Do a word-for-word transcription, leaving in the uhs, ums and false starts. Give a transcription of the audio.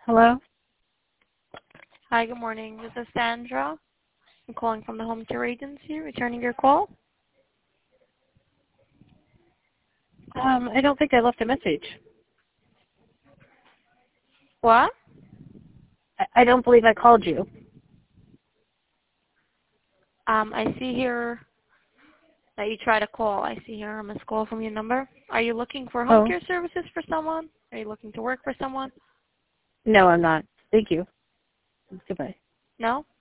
Hello? Hi, good morning. This is Sandra. I'm calling from the Home Care Agency, returning your call. Um, I don't think I left a message. What? I, I don't believe I called you. Um, I see here that you tried to call. I see here a missed call from your number. Are you looking for home Oh, care services for someone? Are you looking to work for someone? no, I'm not. Thank you. Goodbye. No?